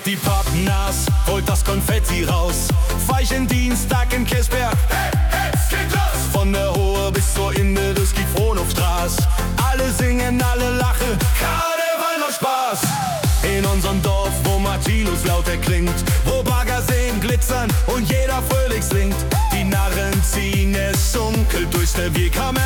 packt die Pappnas, holt das Konfetti raus. Veilchendienstag in Kirsberg, hey, hey, geht los! Von der Hohe bis zur Inde des Gifronowstraß. Alle singen, alle lachen, Karneval macht Spaß. In unserem Dorf, wo Martinus laut erklingt, wo Baggerseen glitzern und jeder fröhlich singt. Die Narren ziehen es dunkelt durchs Revier,